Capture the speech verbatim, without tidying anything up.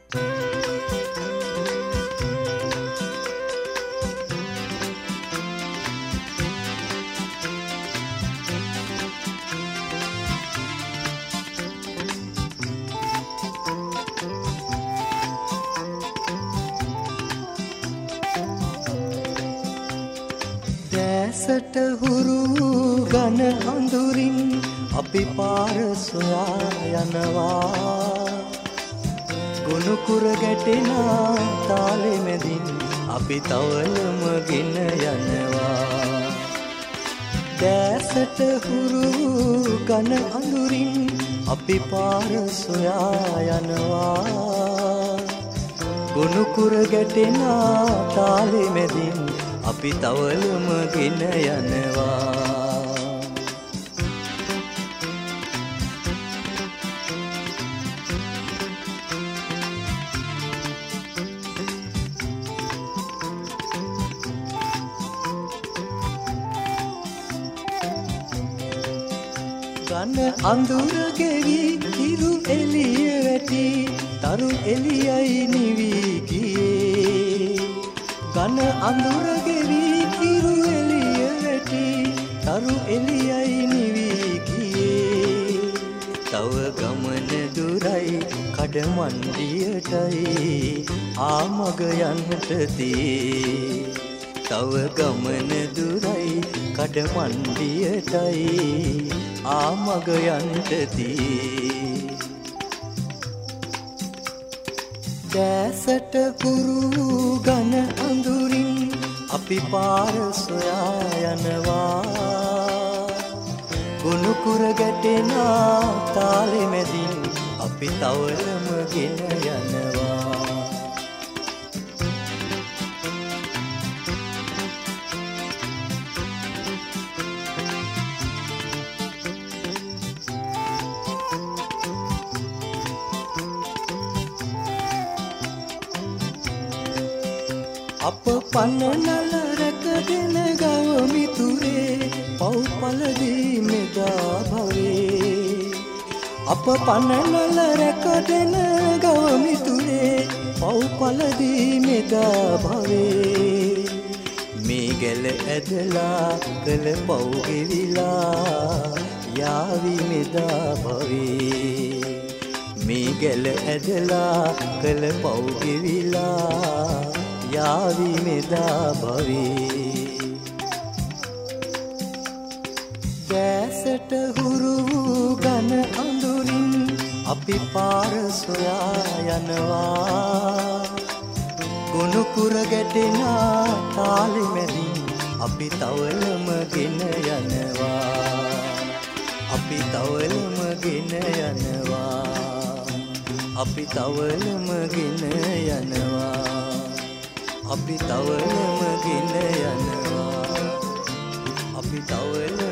දැසට හුරු ගන අඳුරින් අපි පාර සොයා යනවා ගුණ කුර ගැටෙන තාලෙ මැදින් අපි තවලම ගෙන යනවා දැසට හුරු ගන අඳුරින් අපි පාර සොයා යනවා ගුණ කුර ගැටෙන තාලෙ මැදින් අපි තවලම ගෙන යනවා ගන අඳුර ගෙවි හිරු එළිය වැටි තරු එළියයි නිවි ගියේ ගන අඳුර ගෙවි හිරු එළිය වැටි තරු එළියයි නිවි ගියේ තව ගමන දුරයි කඩමණ්ඩියටයි ආමග යන්නට තී තව ගමන දුරයි කඩමණ්ඩියටයි ආමග යන්නට තී දැසට හුරු ගන අඳුරින් අපි පාර සොයා යනවා ගුණ කුර ගැටෙන තාලෙ මැදින් අපි තවලම ගෙන යනවා අප පන්නනල රැකගෙන ගව මිතුරේ පව්පලදී මෙදා භවේ අප පන්නනල රැකගෙන ගව මිතුරේ පව්පලදී මෙදා භවේ මේ ගැල ඇදලා කළ පව් ගෙවිලා යාවි මෙදා භවේ මේ ගැල ඇදලා කළ පව් ගෙවිලා යාවි මෙදා භවේ දැසට හුරු ගන අඳුරින් අපි පාර සොයා යනවා ගුණ කුර ගැටෙන තාලෙ මැදින් අපි තවලම ගෙන යනවා අපි තවලම ගෙන යනවා අපි තවලම ගෙන යනවා අපි තවලම ගෙන යනවා අපි තවලම